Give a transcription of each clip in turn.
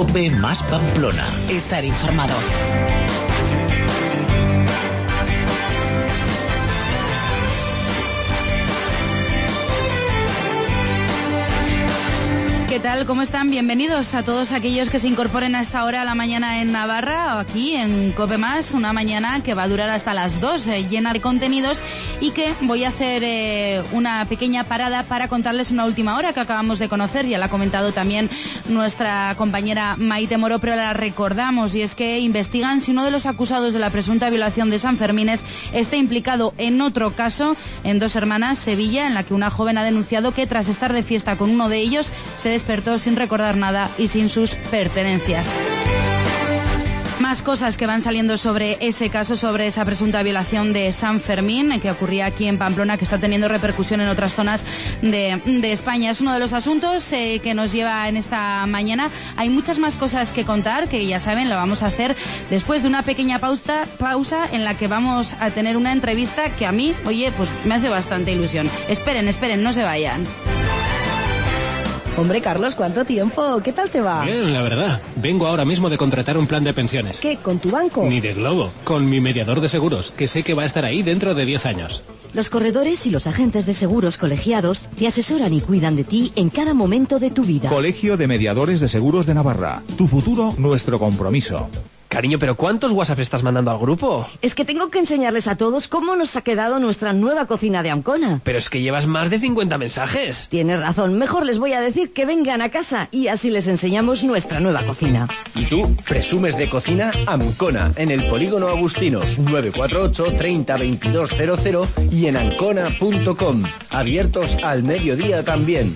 Cope más Pamplona. Estar informado. ¿Qué tal? ¿Cómo están? Bienvenidos a todos aquellos que se incorporen a esta hora a la mañana en Navarra, aquí en Cope Más, una mañana que va a durar hasta las 2, llena de contenidos, y que voy a hacer una pequeña parada para contarles una última hora que acabamos de conocer. Ya la ha comentado también nuestra compañera Maite Moro, pero la recordamos, y es que investigan si uno de los acusados de la presunta violación de Sanfermines está implicado en otro caso en Dos Hermanas, Sevilla, en la que una joven ha denunciado que tras estar de fiesta con uno de ellos se despertó sin recordar nada y sin sus pertenencias. Más cosas que van saliendo sobre ese caso, sobre esa presunta violación de San Fermín que ocurría aquí en Pamplona, que está teniendo repercusión en otras zonas de España. Es uno de los asuntos que nos lleva en esta mañana. Hay muchas más cosas que contar, que ya saben, lo vamos a hacer después de una pequeña pausa en la que vamos a tener una entrevista que a mí, oye, pues me hace bastante ilusión. Esperen, no se vayan. Hombre, Carlos, ¿cuánto tiempo? ¿Qué tal te va? Bien, la verdad. Vengo ahora mismo de contratar un plan de pensiones. ¿Qué? ¿Con tu banco? Ni de globo. Con mi mediador de seguros, que sé que va a estar ahí dentro de 10 años. Los corredores y los agentes de seguros colegiados te asesoran y cuidan de ti en cada momento de tu vida. Colegio de Mediadores de Seguros de Navarra. Tu futuro, nuestro compromiso. Cariño, ¿pero cuántos WhatsApp estás mandando al grupo? Es que tengo que enseñarles a todos cómo nos ha quedado nuestra nueva cocina de Ancona. Pero es que llevas más de 50 mensajes. Tienes razón, mejor les voy a decir que vengan a casa y así les enseñamos nuestra nueva cocina. ¿Y tú presumes de cocina? Ancona, en el Polígono Agustinos, 948 30 22 00 y en ancona.com. Abiertos al mediodía también.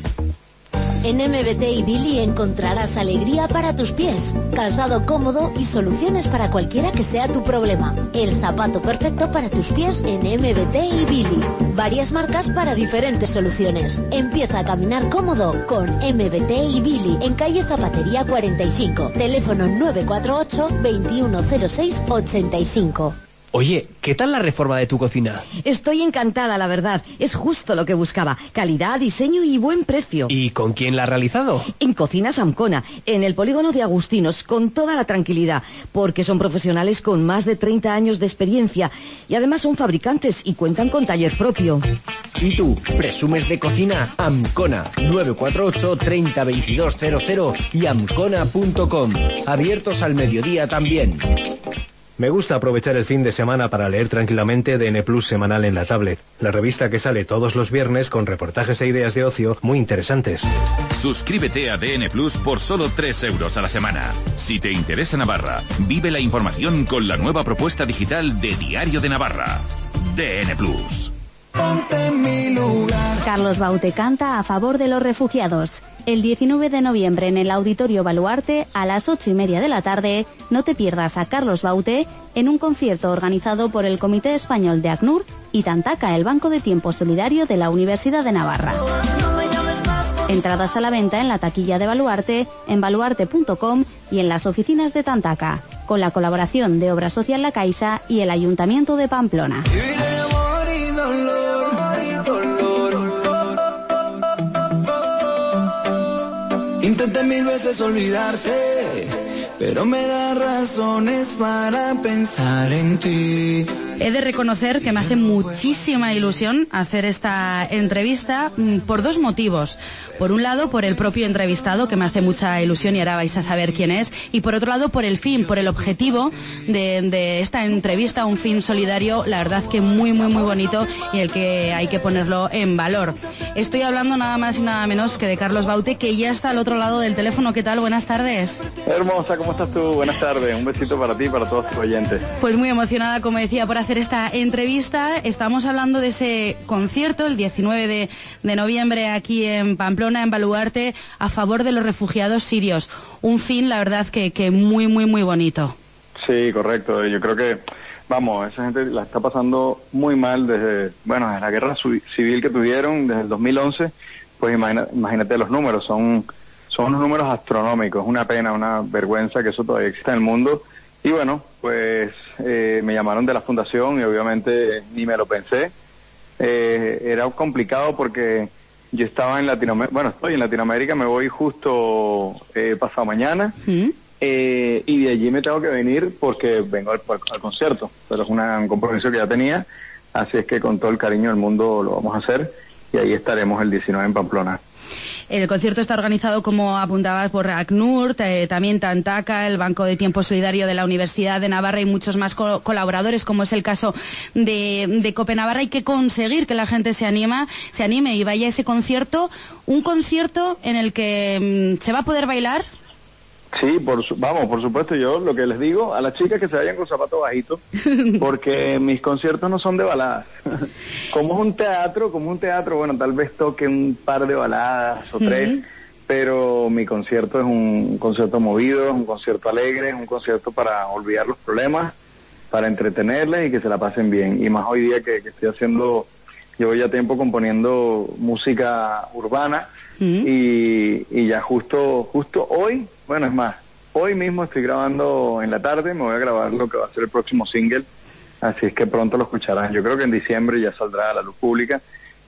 En MBT y Billy encontrarás alegría para tus pies, calzado cómodo y soluciones para cualquiera que sea tu problema. El zapato perfecto para tus pies en MBT y Billy. Varias marcas para diferentes soluciones. Empieza a caminar cómodo con MBT y Billy en calle Zapatería 45. Teléfono 948 2106 85. Oye, ¿qué tal la reforma de tu cocina? Estoy encantada, la verdad. Es justo lo que buscaba. Calidad, diseño y buen precio. ¿Y con quién la ha realizado? En Cocinas Ancona, en el Polígono de Agustinos, con toda la tranquilidad, porque son profesionales con más de 30 años de experiencia y además son fabricantes y cuentan con taller propio. ¿Y tú presumes de cocina? Ancona, 948 30 22 00 y ancona.com. Abiertos al mediodía también. Me gusta aprovechar el fin de semana para leer tranquilamente DN Plus semanal en la tablet, la revista que sale todos los viernes con reportajes e ideas de ocio muy interesantes. Suscríbete a DN Plus por solo 3 euros a la semana. Si te interesa Navarra, vive la información con la nueva propuesta digital de Diario de Navarra. DN Plus. Ponte en mi lugar. Carlos Baute canta a favor de los refugiados. El 19 de noviembre en el Auditorio Baluarte, a las 8:30 de la tarde, no te pierdas a Carlos Baute en un concierto organizado por el Comité Español de ACNUR y Tantaca, el Banco de Tiempo Solidario de la Universidad de Navarra. Entradas a la venta en la taquilla de Baluarte, en baluarte.com y en las oficinas de Tantaca, con la colaboración de Obra Social La Caixa y el Ayuntamiento de Pamplona. Intenté 1000 veces olvidarte, pero me da razones para pensar en ti. He de reconocer que me hace muchísima ilusión hacer esta entrevista por dos motivos. Por un lado, por el propio entrevistado, que me hace mucha ilusión y ahora vais a saber quién es. Y por otro lado, por el fin, por el objetivo de esta entrevista, un fin solidario, la verdad que muy, muy, muy bonito y el que hay que ponerlo en valor. Estoy hablando nada más y nada menos que de Carlos Baute, que ya está al otro lado del teléfono. ¿Qué tal? Buenas tardes. Hermosa, ¿cómo estás tú? Buenas tardes. Un besito para ti y para todos tus oyentes. Pues muy emocionada, como decía, por hacer esta entrevista. Estamos hablando de ese concierto el 19 de noviembre aquí en Pamplona, en Baluarte, a favor de los refugiados sirios. Un fin, la verdad, que muy, muy, muy bonito. Sí, correcto. Yo creo que, vamos, esa gente la está pasando muy mal desde la guerra civil que tuvieron desde el 2011. Pues imagínate los números, son unos números astronómicos. Una pena, una vergüenza que eso todavía exista en el mundo. Y bueno, pues me llamaron de la fundación y obviamente ni me lo pensé. Era complicado porque Yo estaba en Latinoamérica, bueno, estoy en Latinoamérica, me voy justo pasado mañana. Y de allí me tengo que venir porque vengo al concierto, pero es un compromiso que ya tenía, así es que con todo el cariño del mundo lo vamos a hacer y ahí estaremos el 19 en Pamplona. El concierto está organizado, como apuntabas, por ACNUR, también Tantaca, el Banco de Tiempo Solidario de la Universidad de Navarra y muchos más colaboradores, como es el caso de Cope Navarra. Hay que conseguir que la gente se anime y vaya a ese concierto, un concierto en el que se va a poder bailar. Sí, por supuesto, yo lo que les digo a las chicas que se vayan con zapatos bajitos, porque mis conciertos no son de baladas. Como es un teatro, bueno, tal vez toque un par de baladas o tres, pero mi concierto es un concierto movido, es un concierto alegre, es un concierto para olvidar los problemas, para entretenerles y que se la pasen bien. Y más hoy día que estoy haciendo, llevo ya tiempo componiendo música urbana, y ya justo hoy, bueno, es más, hoy mismo estoy grabando en la tarde, me voy a grabar lo que va a ser el próximo single, así es que pronto lo escucharán. Yo creo que en diciembre ya saldrá a la luz pública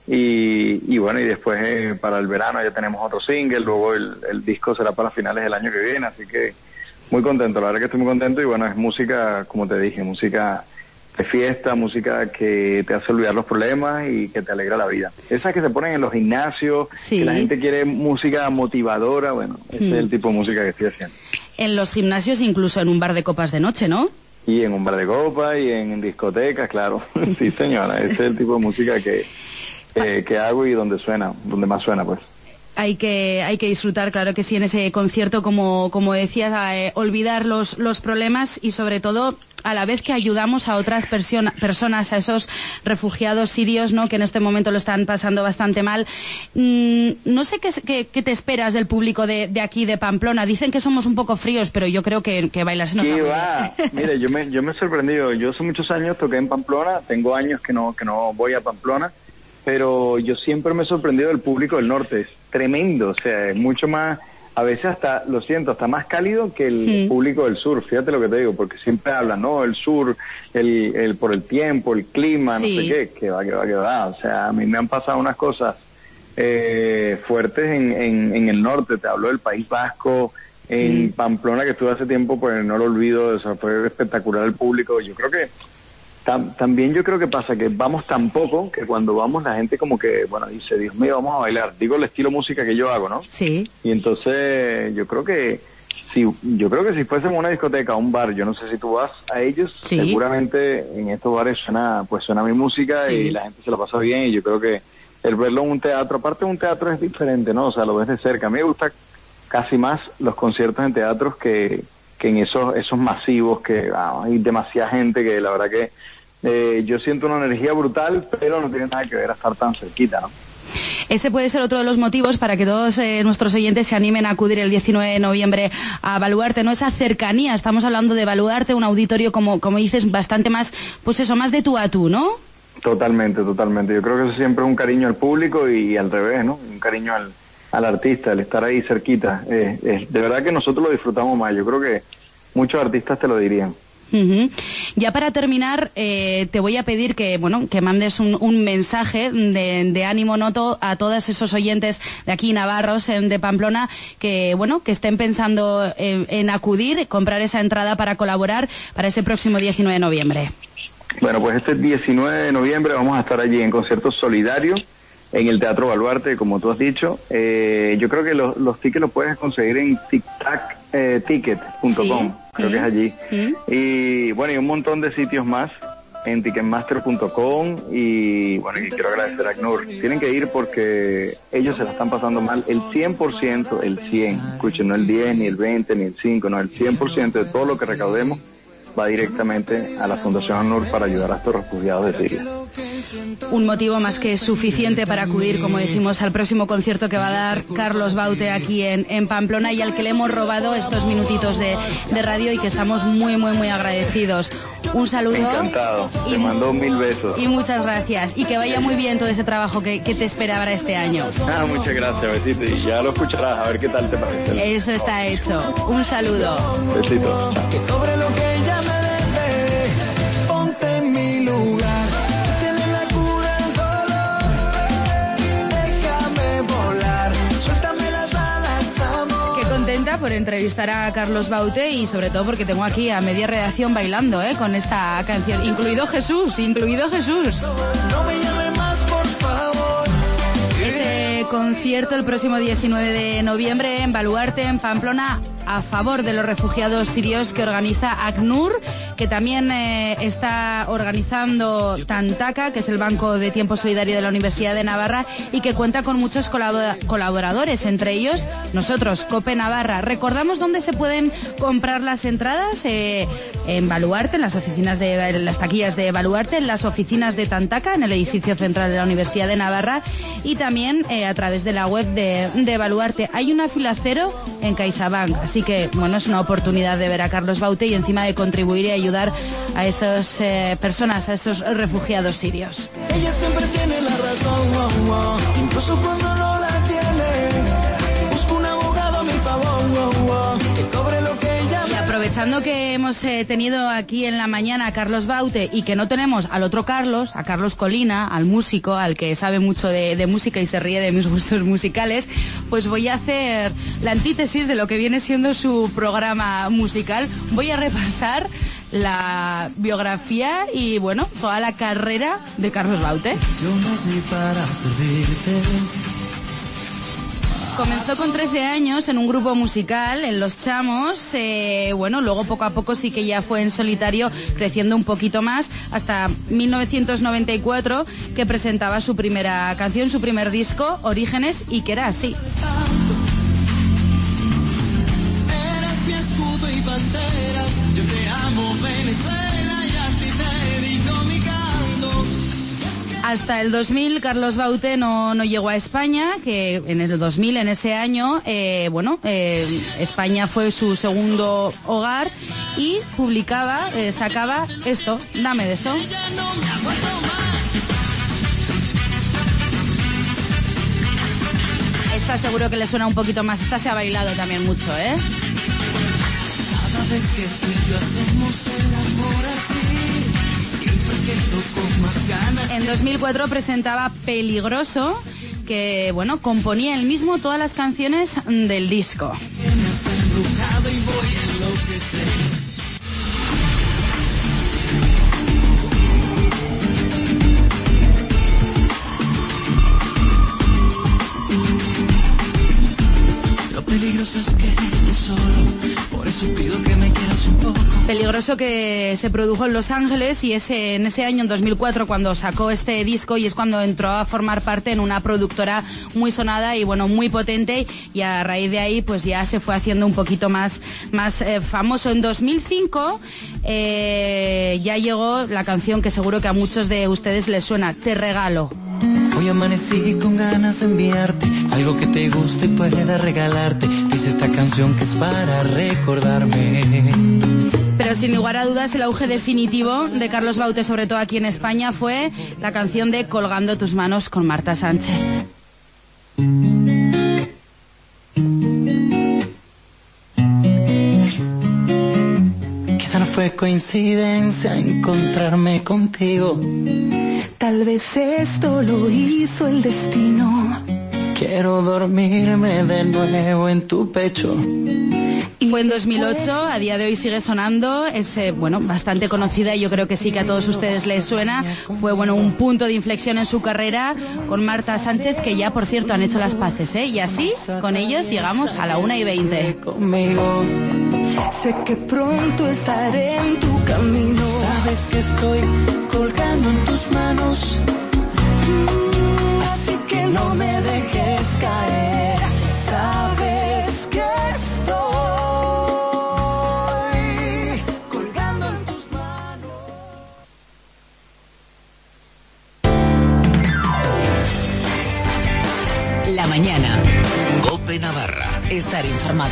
y bueno, y después para el verano ya tenemos otro single, luego el disco será para finales del año que viene, así que muy contento, la verdad que estoy muy contento. Y bueno, es música, como te dije, música de fiesta, música que te hace olvidar los problemas y que te alegra la vida. Esas que se ponen en los gimnasios, que la gente quiere música motivadora, bueno, ese es el tipo de música que estoy haciendo. En los gimnasios, incluso en un bar de copas de noche, ¿no? Y en un bar de copas y en discotecas, claro. Sí, señora, ese es el tipo de música que hago y donde más suena, pues. Hay que disfrutar, claro que sí, en ese concierto, como decías, olvidar los problemas y sobre todo a la vez que ayudamos a otras personas, a esos refugiados sirios, ¿no?, que en este momento lo están pasando bastante mal. No sé qué te esperas del público de aquí, de Pamplona. Dicen que somos un poco fríos, pero yo creo que bailar se nos va. Mire, yo me he sorprendido. Yo hace muchos años toqué en Pamplona, tengo años que no voy a Pamplona, pero yo siempre me he sorprendido del público del norte. Es tremendo, o sea, es mucho más, a veces hasta, lo siento, hasta más cálido que el público del sur. Fíjate lo que te digo, porque siempre hablan, ¿no?, el sur, el por el tiempo, el clima, no sé qué, que va. O sea, a mí me han pasado unas cosas fuertes en el norte. Te hablo del País Vasco, en Pamplona, que estuve hace tiempo, pues no lo olvido, o sea, fue espectacular el público. Yo creo que también pasa que vamos tan poco que cuando vamos la gente como que, bueno, dice, Dios mío, vamos a bailar. Digo, el estilo música que yo hago, ¿no? Sí. Y entonces yo creo que si fuésemos una discoteca, un bar, yo no sé si tú vas a ellos, seguramente en estos bares suena mi música y la gente se la pasa bien. Y yo creo que el verlo en un teatro, aparte de un teatro, es diferente, ¿no? O sea, lo ves de cerca. A mí me gusta casi más los conciertos en teatros que en esos masivos, que hay demasiada gente, que la verdad que yo siento una energía brutal, pero no tiene nada que ver a estar tan cerquita, ¿no? Ese puede ser otro de los motivos para que todos nuestros oyentes se animen a acudir el 19 de noviembre a Baluarte, ¿no? Esa cercanía, estamos hablando de Baluarte, un auditorio, como dices, bastante más, pues eso, más de tú a tú, ¿no? Totalmente. Yo creo que eso siempre es un cariño al público y al revés, ¿no? Un cariño al artista, el estar ahí cerquita. De verdad que nosotros lo disfrutamos más. Yo creo que muchos artistas te lo dirían. Ya para terminar, te voy a pedir que mandes un mensaje de ánimo noto a todos esos oyentes de aquí, navarros, de Pamplona, que estén pensando en acudir, comprar esa entrada para colaborar para ese próximo 19 de noviembre. Bueno, pues este 19 de noviembre vamos a estar allí en concierto solidario en el Teatro Baluarte, como tú has dicho. Yo creo que los tickets los puedes conseguir en tictacticket.com, creo que es allí. Y bueno, y un montón de sitios más en ticketmaster.com. Y bueno, y quiero agradecer a ACNUR. Tienen que ir porque ellos se la están pasando mal. El 100%, escuchen, no el 10, ni el 20, ni el 5, no, el 100% de todo lo que recaudemos va directamente a la Fundación ACNUR para ayudar a estos refugiados de Siria. Un motivo más que suficiente para acudir, como decimos, al próximo concierto que va a dar Carlos Baute aquí en Pamplona, y al que le hemos robado estos minutitos de radio y que estamos muy, muy, muy agradecidos. Un saludo. Encantado. Te mando 1000 besos. Y muchas gracias. Y que vaya muy bien todo ese trabajo que te espera para este año. Muchas gracias, besito. Y ya lo escucharás, a ver qué tal te parece. Eso está hecho. Un saludo. Besito. Que cobre lo que ella me debe. Ponte en mi lugar. Tienes la cura del dolor. Déjame por entrevistar a Carlos Baute y sobre todo porque tengo aquí a media redacción bailando con esta canción, incluido Jesús. No me llame más, por favor. Este concierto el próximo 19 de noviembre en Baluarte, en Pamplona, a favor de los refugiados sirios, que organiza ACNUR, que también está organizando Tantaka, que es el Banco de Tiempo Solidario de la Universidad de Navarra, y que cuenta con muchos colaboradores, entre ellos nosotros, COPE Navarra. Recordamos dónde se pueden comprar las entradas: en Baluarte, en las oficinas en las taquillas de Baluarte, en las oficinas de Tantaka, en el edificio central de la Universidad de Navarra, y también a través de la web de Baluarte. Hay una fila cero en CaixaBank, así que bueno, es una oportunidad de ver a Carlos Baute y encima de contribuir y ayudar a esas personas, a esos refugiados sirios. Ella siempre tiene la razón, incluso cuando no la tiene. Busco un abogado a mi favor, que cobre lo que ella me... Y aprovechando que hemos tenido aquí en la mañana a Carlos Baute y que no tenemos al otro Carlos, a Carlos Colina, al músico, al que sabe mucho de música y se ríe de mis gustos musicales, pues voy a hacer la antítesis de lo que viene siendo su programa musical. Voy a repasar la biografía y, bueno, toda la carrera de Carlos Baute. Yo nací para servirte. Comenzó con 13 años en un grupo musical, en Los Chamos. Bueno, luego poco a poco sí que ya fue en solitario, creciendo un poquito más, hasta 1994, que presentaba su primera canción, su primer disco, Orígenes, y que era así. Eres mi escudo y bandera, yo te amo, Venezuela, y a ti te dedico mi canto. Hasta el 2000 Carlos Baute no llegó a España, que en el 2000, en ese año, España fue su segundo hogar y sacaba esto, Dame de eso. Esta seguro que le suena un poquito más, esta se ha bailado también mucho, ¿eh? Cada vez que tú y yo hacemos el amor así, siempre que toco más ganas. En 2004 presentaba Peligroso, que, bueno, componía él mismo todas las canciones del disco. Me has embrujado y voy a enloquecer. Peligroso es quererte solo, por eso pido que me quieras un poco. Peligroso, que se produjo en Los Ángeles, y en ese año, en 2004, cuando sacó este disco, y es cuando entró a formar parte en una productora muy sonada y, bueno, muy potente, y a raíz de ahí pues ya se fue haciendo un poquito más famoso. En 2005 ya llegó la canción que seguro que a muchos de ustedes les suena, Te Regalo. Hoy amanecí con ganas de enviarte algo que te guste y pueda regalarte. Dice esta canción que es para recordarme. Pero sin lugar a dudas, el auge definitivo de Carlos Baute, sobre todo aquí en España, fue la canción de Colgando tus manos con Marta Sánchez. Quizá no fue coincidencia encontrarme contigo. Tal vez esto lo hizo el destino. Quiero dormirme de nuevo en tu pecho. Fue en 2008, a día de hoy sigue sonando, es bastante conocida y yo creo que sí que a todos ustedes les suena. Fue un punto de inflexión en su carrera con Marta Sánchez, que ya, por cierto, han hecho las paces, y así con ellos llegamos a la 1:20. Conmigo. Sé que pronto estaré en tu camino. Sabes que estoy colgando en tus manos, así que no me dejes caer. Sabes que estoy colgando en tus manos. La mañana. COPE Navarra. Estar informado.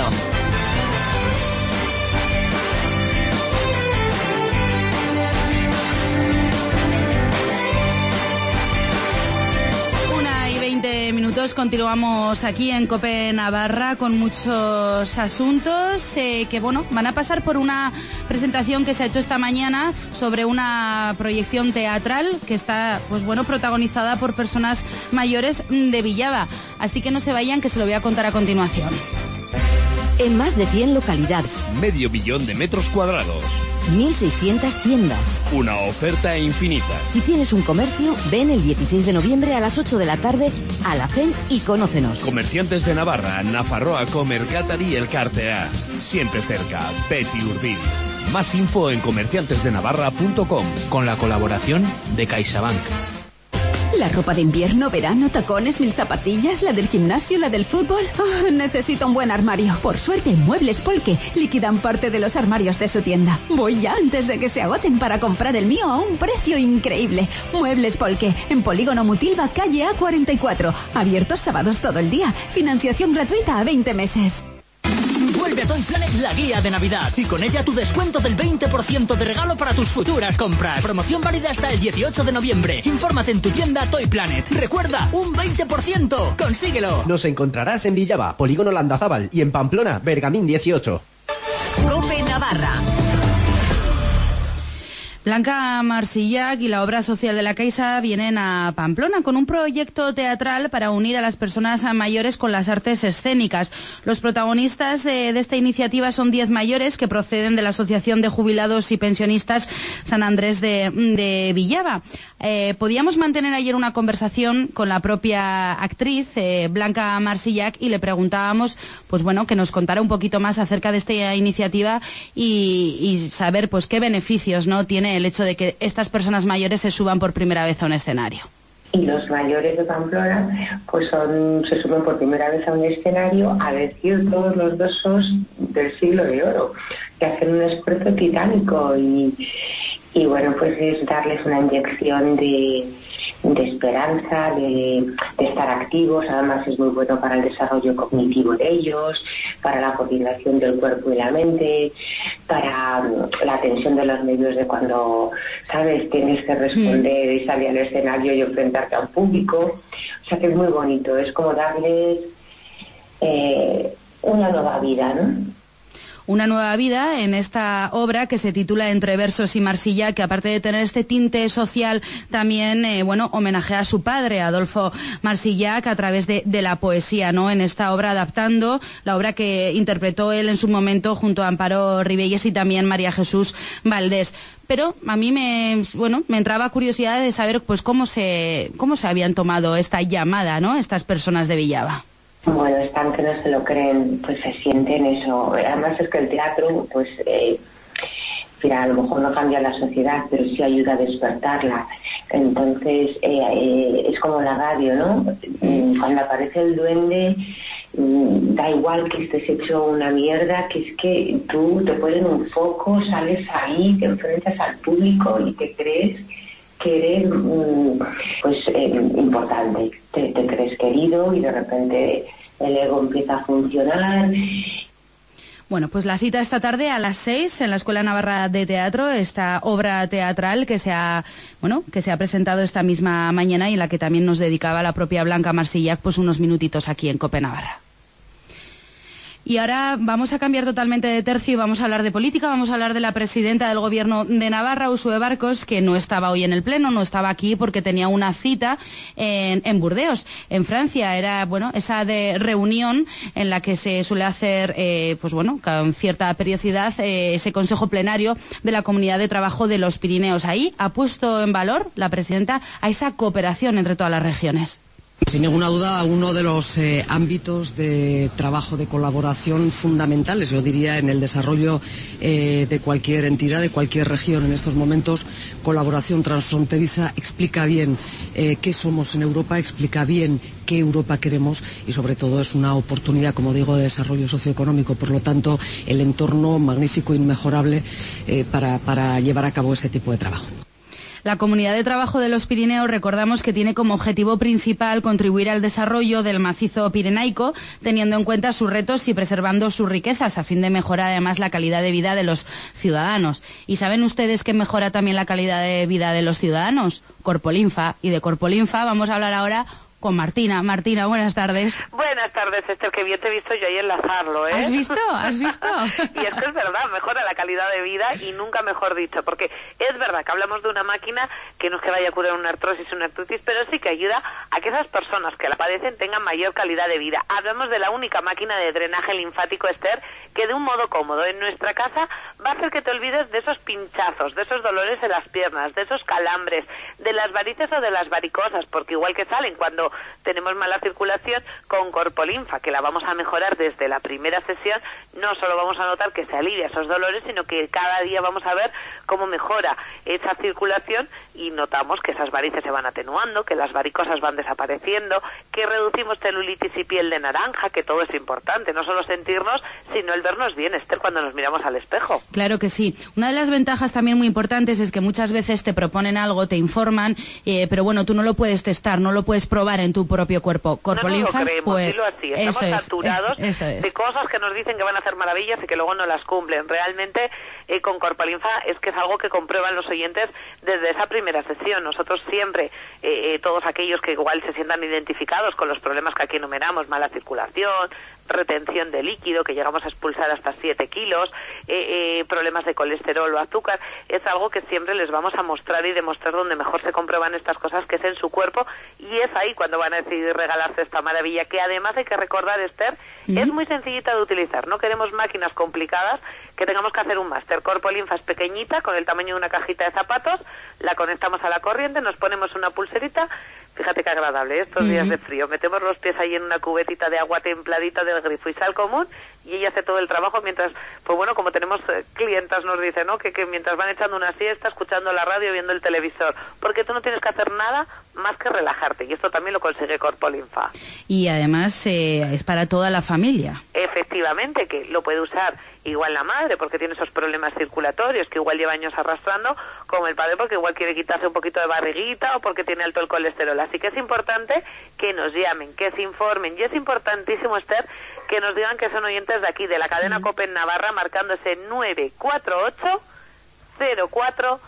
Minutos, continuamos aquí en COPE Navarra con muchos asuntos que van a pasar por una presentación que se ha hecho esta mañana sobre una proyección teatral que está protagonizada por personas mayores de Villava. Así que no se vayan, que se lo voy a contar a continuación. en más de 100 localidades. Medio billón de metros cuadrados. 1.600 tiendas. Una oferta infinita. Si tienes un comercio, ven el 16 de noviembre a las 8 de la tarde a la CEN y conócenos. Comerciantes de Navarra, Nafarroa, Comercatar y Elkartea. Siempre cerca, Betty Urbil. Más info en comerciantesdenavarra.com. Con la colaboración de CaixaBank. La ropa de invierno, verano, tacones, 1000 zapatillas, la del gimnasio, la del fútbol. Oh, necesito un buen armario. Por suerte, Muebles Polke liquidan parte de los armarios de su tienda. Voy ya antes de que se agoten para comprar el mío a un precio increíble. Muebles Polke, en Polígono Mutilva, calle A44. Abiertos sábados todo el día. Financiación gratuita a 20 meses. Vuelve a Toy Planet la guía de Navidad y con ella tu descuento del 20% de regalo para tus futuras compras. Promoción válida hasta el 18 de noviembre. Infórmate en tu tienda Toy Planet. Recuerda, un 20%. ¡Consíguelo! Nos encontrarás en Villava, Polígono Landazábal y en Pamplona, Bergamín 18. COPE Navarra. Blanca Marsillac y la obra social de la Caixa vienen a Pamplona con un proyecto teatral para unir a las personas mayores con las artes escénicas. Los protagonistas de esta iniciativa son 10 mayores que proceden de la Asociación de Jubilados y Pensionistas San Andrés de Villava. Podíamos mantener ayer una conversación con la propia actriz, Blanca Marsillac, y le preguntábamos, pues bueno, que nos contara un poquito más acerca de esta iniciativa y saber, pues, qué beneficios, ¿no?, tiene el hecho de que estas personas mayores se suban por primera vez a un escenario. Y los mayores de Pamplona pues se suben por primera vez a un escenario a decir todos los versos del siglo de oro, que hacen un esfuerzo titánico y bueno, pues es darles una inyección de esperanza, de estar activos. Además es muy bueno para el desarrollo cognitivo de ellos, para la coordinación del cuerpo y la mente, para la tensión de los nervios de cuando, ¿sabes?, tienes que responder y salir al escenario y enfrentarte a un público. O sea que es muy bonito, es como darles una nueva vida, ¿no? Una nueva vida en esta obra que se titula Entre versos y Marsillac, que aparte de tener este tinte social también, homenajea a su padre, Adolfo Marsillac, a través de la poesía, ¿no? En esta obra, adaptando la obra que interpretó él en su momento junto a Amparo Ribelles y también María Jesús Valdés. Pero a mí me entraba curiosidad de saber, pues, cómo se habían tomado esta llamada, ¿no?, estas personas de Villava. Bueno, están que no se lo creen, pues se sienten eso. Además es que el teatro, pues, mira, a lo mejor no cambia la sociedad, pero sí ayuda a despertarla. Entonces, es como la radio, ¿no? Cuando aparece el duende, da igual que estés hecho una mierda, que es que tú te ponen un foco, sales ahí, te enfrentas al público y te crees que eres importante, te crees querido y de repente el ego empieza a funcionar. Bueno, pues la cita esta tarde a las 6 en la Escuela Navarra de Teatro, esta obra teatral que se ha presentado esta misma mañana y en la que también nos dedicaba la propia Blanca Marsillac pues unos minutitos aquí en COPE Navarra. Y ahora vamos a cambiar totalmente de tercio y vamos a hablar de política, vamos a hablar de la presidenta del Gobierno de Navarra, Uxue Barkos, que no estaba hoy en el Pleno, no estaba aquí porque tenía una cita en Burdeos, en Francia. Era, esa de reunión en la que se suele hacer, con cierta periodicidad, ese Consejo Plenario de la Comunidad de Trabajo de los Pirineos. Ahí ha puesto en valor la presidenta a esa cooperación entre todas las regiones. Sin ninguna duda, uno de los ámbitos de trabajo, de colaboración fundamentales, yo diría, en el desarrollo de cualquier entidad, de cualquier región en estos momentos. Colaboración transfronteriza explica bien qué somos en Europa, explica bien qué Europa queremos y, sobre todo, es una oportunidad, como digo, de desarrollo socioeconómico. Por lo tanto, el entorno magnífico, inmejorable para llevar a cabo ese tipo de trabajo. La Comunidad de Trabajo de los Pirineos, recordamos que tiene como objetivo principal contribuir al desarrollo del macizo pirenaico, teniendo en cuenta sus retos y preservando sus riquezas, a fin de mejorar además la calidad de vida de los ciudadanos. ¿Y saben ustedes qué mejora también la calidad de vida de los ciudadanos? Corpolinfa. Y de Corpolinfa vamos a hablar ahora con Martina. Martina, buenas tardes. Buenas tardes, Esther, que bien te he visto yo ahí enlazarlo, ¿eh? ¿Has visto? ¿Has visto? Y es que es verdad, mejora la calidad de vida y nunca mejor dicho, porque es verdad que hablamos de una máquina que no es que vaya a curar una artrosis o una artritis, pero sí que ayuda a que esas personas que la padecen tengan mayor calidad de vida. Hablamos de la única máquina de drenaje linfático, Esther, que de un modo cómodo en nuestra casa va a hacer que te olvides de esos pinchazos, de esos dolores en las piernas, de esos calambres, de las varices o de las varicosas, porque igual que salen cuando tenemos mala circulación, con Corpolinfa, que la vamos a mejorar desde la primera sesión, no solo vamos a notar que se alivia esos dolores, sino que cada día vamos a ver cómo mejora esa circulación y notamos que esas varices se van atenuando, que las varicosas van desapareciendo, que reducimos celulitis y piel de naranja, que todo es importante, no solo sentirnos, sino el vernos bien, Esther, cuando nos miramos al espejo. Claro que sí. Una de las ventajas también muy importantes es que muchas veces te proponen algo, te informan, pero bueno, tú no lo puedes testar, no lo puedes probar en tu propio cuerpo. Corpolinfa, no lo creemos, pues, dilo así. Estamos saturados de cosas que nos dicen que van a hacer maravillas y que luego no las cumplen. Realmente, con Corpolinfa es que es algo que comprueban los oyentes desde esa primera sesión. Nosotros siempre, todos aquellos que igual se sientan identificados con los problemas que aquí enumeramos, mala circulación, retención de líquido, que llegamos a expulsar hasta 7 kilos, problemas de colesterol o azúcar, es algo que siempre les vamos a mostrar y demostrar donde mejor se comprueban estas cosas, que es en su cuerpo, y es ahí cuando van a decidir regalarse esta maravilla, que además hay que recordar, Esther, es muy sencillita de utilizar, no queremos máquinas complicadas que tengamos que hacer un máster. Corpolinfa es pequeñita, con el tamaño de una cajita de zapatos, la conectamos a la corriente, nos ponemos una pulserita, fíjate qué agradable, estos días de frío, metemos los pies ahí en una cubetita de agua templadita del grifo y sal común, y ella hace todo el trabajo mientras, pues bueno, como tenemos clientas nos dicen, ¿no?, que mientras van echando una siesta, escuchando la radio, viendo el televisor, porque tú no tienes que hacer nada más que relajarte, y esto también lo consigue Corpolinfa. Y además es para toda la familia. Efectivamente, que lo puede usar igual la madre, porque tiene esos problemas circulatorios que igual lleva años arrastrando, como el padre, porque igual quiere quitarse un poquito de barriguita o porque tiene alto el colesterol. Así que es importante que nos llamen, que se informen, y es importantísimo, Esther, que nos digan que son oyentes de aquí, de la cadena COPE en Navarra, marcando ese 948 04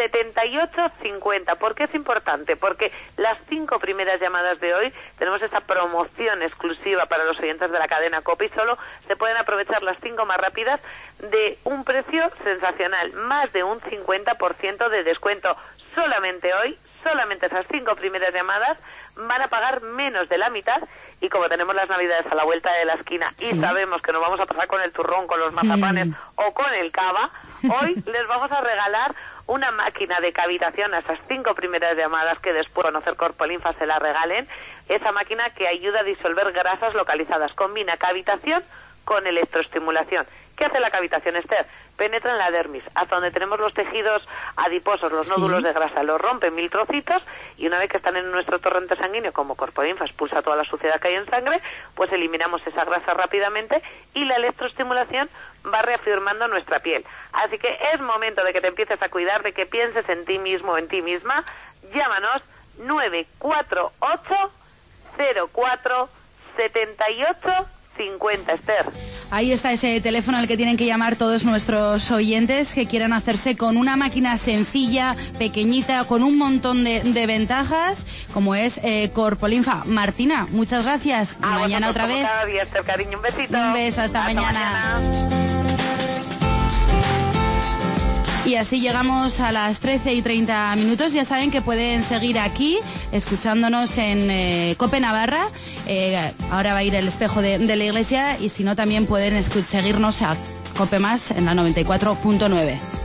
7850. ¿Por qué es importante? Porque las 5 primeras llamadas de hoy tenemos esa promoción exclusiva para los oyentes de la cadena COPE y solo se pueden aprovechar las 5 más rápidas de un precio sensacional, más de un 50% de descuento. Solamente hoy, solamente esas 5 primeras llamadas van a pagar menos de la mitad, y como tenemos las navidades a la vuelta de la esquina y sabemos que nos vamos a pasar con el turrón, con los mazapanes o con el cava, hoy les vamos a regalar una máquina de cavitación a esas 5 primeras llamadas que después de conocer Corpolinfa se la regalen. Esa máquina que ayuda a disolver grasas localizadas, combina cavitación con electroestimulación. ¿Qué hace la cavitación, Esther? Penetra en la dermis, hasta donde tenemos los tejidos adiposos, los nódulos de grasa, los rompe en 1000 trocitos, y una vez que están en nuestro torrente sanguíneo, como Corpolinfa expulsa toda la suciedad que hay en sangre, pues eliminamos esa grasa rápidamente, y la electroestimulación va reafirmando nuestra piel. Así que es momento de que te empieces a cuidar, de que pienses en ti mismo o en ti misma. Llámanos 948 04 78 50, Esther. Ahí está ese teléfono al que tienen que llamar todos nuestros oyentes que quieran hacerse con una máquina sencilla, pequeñita, con un montón de ventajas, como es Corpolinfa. Martina, muchas gracias. Y mañana otra vez. Cada día, Esther, cariño, un besito. Un beso, hasta mañana. Y así llegamos a las 13:30. Ya saben que pueden seguir aquí, escuchándonos en COPE Navarra. Ahora va a ir el espejo de la iglesia, y si no también pueden seguirnos a COPE Más en la 94.9.